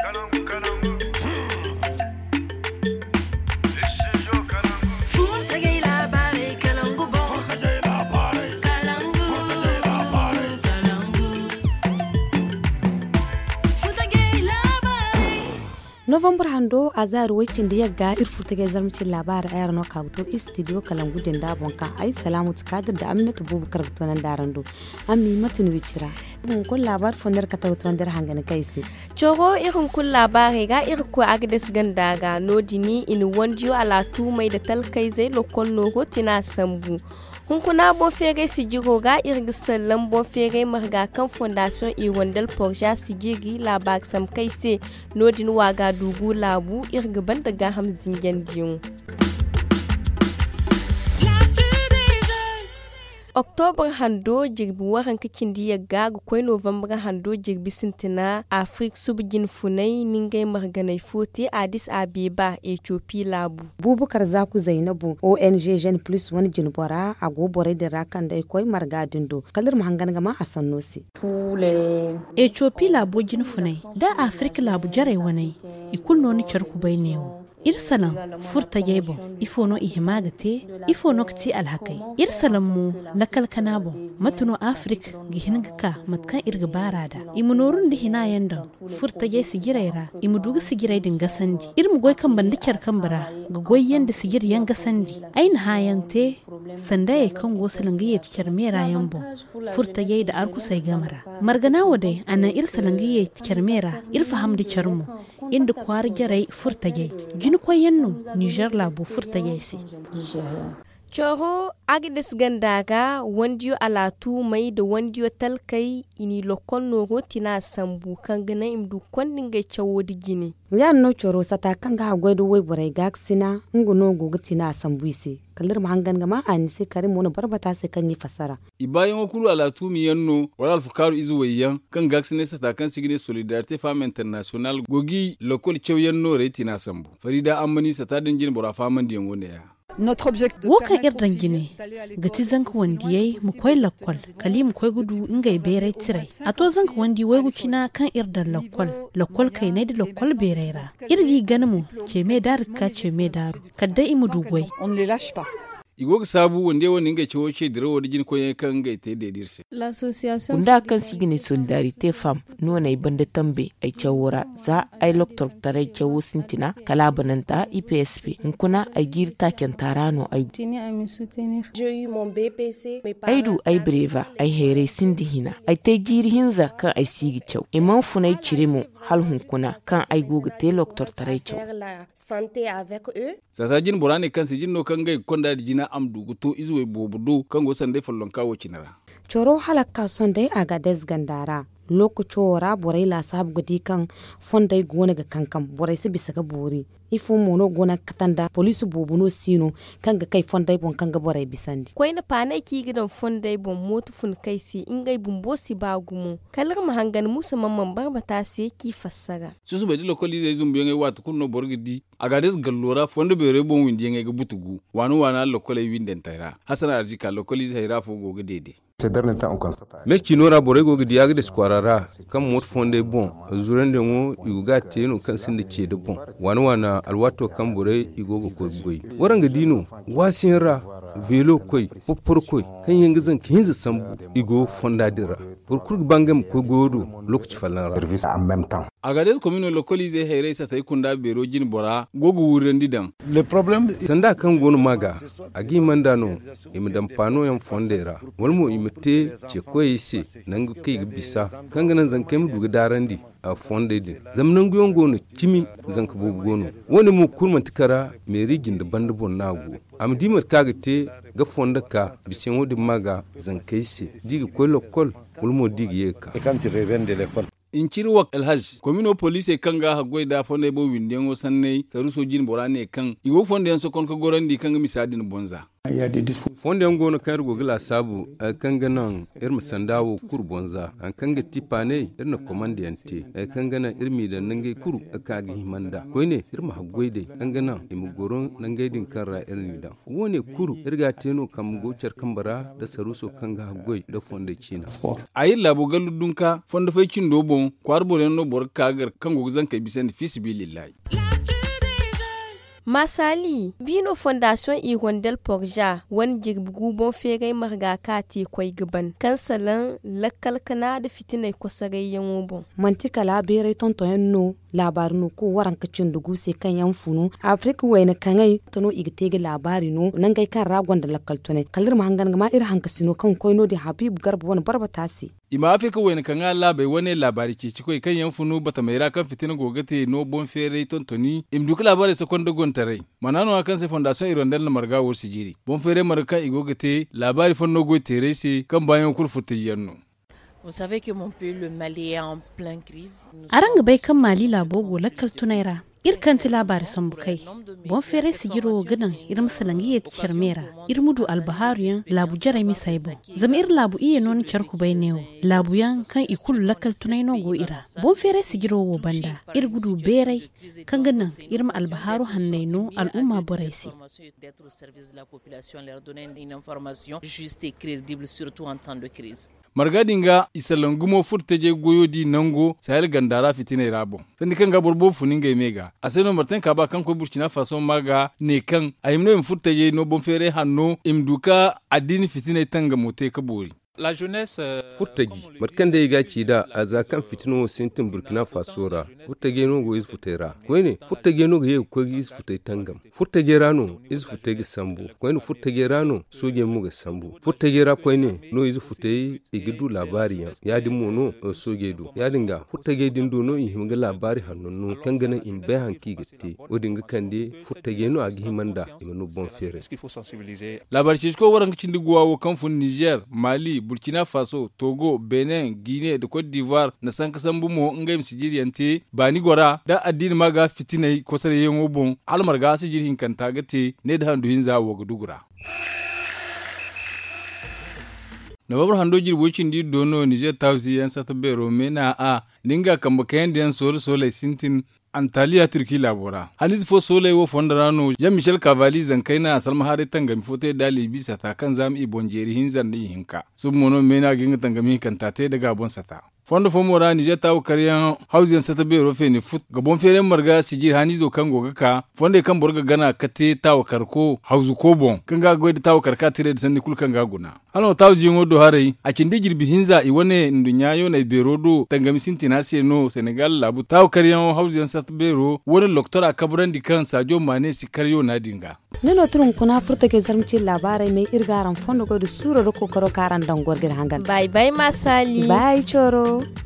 November hando azar wicin da yagga irfurta ga zarmicin labarin ayar no kabuto studio kalangu din da bonka ai salamu tikadir da Aminatu Bubakar tonan darando ammi matun wicira mun kun labar fondar ka tawton dar hangana kaisi chogo irin kun labare ga irko agdes ganda ga nodini in wondio ala tu mai da talkai zai lokon no hotina sambu hunkuna bo fere sigigo ga irgisan lambo fere marga kan fondation Irondel Porja sigiri labar sam kaise nodin waga dugu labu irgiban daga hamzin gendiyun October hando jirbi waran kikin diya gaga kwai November hando jirbi sintina Afrique subgin funai ningai marganai fote Addis Abeba Ethiopia labu. Bubukar Zaku Zainabu ONG Jeune Plus wani jinbora a gobore da rakan da kwai margadin do kalir mahangan gama a sannosi. Ethiopia labu gin funai da Afrique labu jarai wanai ikul no ni charku bai newo. Irsalam furta yebo ifono ihimagate ifono kti alhakai irsalam mu lakal kanabo matuno Afrik gihinga matkan irga barada imunorun di hinayanda furta ye sigiraira imuduga sigirai dinga sandi irmu goy kan bandikar kambara ga goyen da sigir yanga sandi ain hayante sandaye kan gosalangi ye tikar mera yambo furta ye da arku sai gamara margana wade ana irsalangi ye tikar mera irfa hamdi charmu inda kwar jarai furta ye koyenno Niger labu furta yesi Choro agdes gandaga wandiyo alatu mai da wandiyo talkai ini lokon nogo tina sambu kangana imdu kwandinga chawo digini yan no choro sata kanga agwedo we borai gaksina nguno gogo tina sambu isi kalir mahangan gama ani se kare mono barbata se kan yi fasara ibayan okulu alatu mi yanno wala alfukaru izu wayan kan gaksine sata kan sigine solidarité femme international gogi lokol chaw yanno re tina sambu farida amani sata dingin bora faman diyan wone ya wokan irdan gine gati zanka wandi yayi mu koy lakwal kali mu koy gudu ingai bere tirai ato zanka wandi wai gucina kan irdan lakwal kai ne da lakwal berera irgi ganmu ke me dar ka ce me daru kadda imu dugwai igog sabu wande woni ngai cewo ce dira wodi jin ko kan ngai te de dirse l'association unda kan sigine solidarité femme nona ibanda tambe ay cewora za ay loktor tare cewo sintina kala bananta IPSP nkuna ay girta kentarano ay aydu ay breva ay here sindi hina ay te jiri hinza kan ay sigi cew iman funai cirimo hal hunkuna kan ay goga te loktor tare cew sata jin borane kan si jinno kan ngai konda jina am duguto izuwe bobudo kan go sande fallon kawo cinara choro halakka sonde aga desgandara lokaco wara borai la sab gudi kan fondai gona ga kankan borai su bisa ga bori ifo mono gona katanda polisu bobuno sino kan ga kai fondai bon kan ga borai bisandi kwai na panai ki gidan fondai bon motu fun kai si ingai bumbosi bagumo kalar mahangan musa mamman barbata sai ki fassara susu bai lokoli zai zumbi ngai watu kunno borgidi aga des gallora fondo be rebon windi ngai ga butugu wanu wana lokoli winden tayra hasana arjika lokoli zai rafo go dede Meci nora borego gidi yagde skwarara kan mot fonde bon zurende ngo yuga teno kan sinde cede bon wana alwato kan bore igogo ko goy waranga dino wasinra velo koy popor koy kan yengizan kinza sambu igo fonda dira burkur bangam ko godo lokci fallara service en même temps agades commune localisé hayre sa tay kunda bero jin bora gogo wurendi dam le problème sanda kan gonu maga agi mandano imdam pano yam fondera walmo imte ce koyise nan kai bisa kan ganan zan kai mu duga darandi a fonde din zamnan guyon gono kimi zan ka bugu gono wani mu kurman tikara me rigin da banda bon nago am dimar kaga te ga fonda ka bisen wodi maga zan kai se digi ko lokol walmo digi yeka et quand tu reviens de l'école in cirwa alhaj komino police kanga hagoi da fonde bo windengo sanne taruso jin borane kan iwo fonde en so kon ko gorandi kanga misadin bonza fonde ngono kan rugo gila sabu kan ganan irma sandawo kurbonza an kan ga tipane irna komandiyante kan gana irmi da nange kuru ka ga himanda ko ne irma hagoide kan gana imu goron nange din karra irni da wone kuru irga teno kam gocar kambara da saruso kan ga hagoi da fonde china ayi labo galudunka fonde fay cindo bon kwarbore no bor kagar kan go zan kai bisan fisibilillahi. Masali, bino fondation Irondel Porja, wani jirgu bon fere marga kati kwai gaban, kansalan lakalkana da fitinai kwasarai yan bon. Mantika labirai tonton no labarin no ko waran kacin dugu sai kan yan funu. Afrika wai na kangai tano igtege labari no nan gai kan ragon da lakaltone. Kalir mahangan gama ir hankasino kan koino da Habib Garba wani barbatasi. Ima Afrika wai na kanga labai wani labari ce cikoi kan yan funu bata mai ra kan fitina gogate no bon fere tontoni. Im duka labari sakon dogon tarai. Manano akan sai fondation Irondel na marga wor sigiri. Bon fere marka igogate labari fonno go terese kan bayan kurfuta yanno. Vous savez que mon pays, le Mali, est en pleine crise. Aranga bai kan Mali labogo lakal tunaira. Irkanti labari sambukai. Bon fere sigiro gadan iram salangiye charmera. Irmudu albahariyan labu jarami saibo. Zama ir labu iye non charku bai neo. Labu yan kan ikulu lakal tunaino go ira. Bon fere sigiro wo banda. Irgudu berai kan ganan iram albaharu hannaino al'umma boraisi. D'être au service de la population, leur donner une information juste et crédible, surtout en temps de crise. Margadinga isalangumo furteje goyodi nango sahel gandara fitina rabo sandi kan gaborbo funinga mega aseno martin kaba kan ko burkina faso maga ne kan ayimno furteje no bon fere hanno imduka adini fitina tanga mote kabori. La jeunesse Furtagi matkan da yiga ci da a zakan fitino sintin Burkina Faso ra furtage no go is futera ko ne furtage no go ko is futai tangam furtage rano is futai sambu ko ne furtage rano soje mu ga sambu furtage ra ko ne no is futai igidu labari ya di mono soje do ya dinga furtage din do no yi ga labari hannun kan ganan in bai hanki gite o dinga kande furtage no agi himanda no bon fere labari ci ko waran cin diguwa wo kan fun Niger Mali Burkina Faso, Togo, Benin, Guinée da Côte d'Ivoire na san kasan bumo ngai misijiriyante bani gora da addini maga fitinai kosare yengo bon almar ga sijirin kan tagate ne da handu hinza wa gudugura. Na babar hando jirwocin di dono Niger tausi yan sata bero mena a ninga kamba kayan diyan sole sintin Antalya Turki labora. Hanit fo sole wo fondarano Jean-Michel Cavalli zankaina salma hare tangami fote dali bisa ta kan zam ibonjeri hinzan ni hinka. Submono mena ginga tangami kan tate daga bon sata. Fondo fomora Niger tawo kariyan hausiyan sata be rofe ni fut gabon fere marga sigir hanizo kan gogaka fonde kan borga gana kate tawo karko hausu ko bon kan ga goyde tawo karka tire da sanni kul kan ga guna hano tawo jingo do hare a kindi girbi hinza i wone ndunya yo na berodo tangami sintina se no Senegal labu tawo kariyan hausiyan sata be ro woni loktora kabrandi kan Sadio Mane sikaryo na dinga neno turun kuna furta ke zarmci labarai mai irgaran fondo go da sura ko karo karan dangor gir hangan Bye bye Masali. bye choro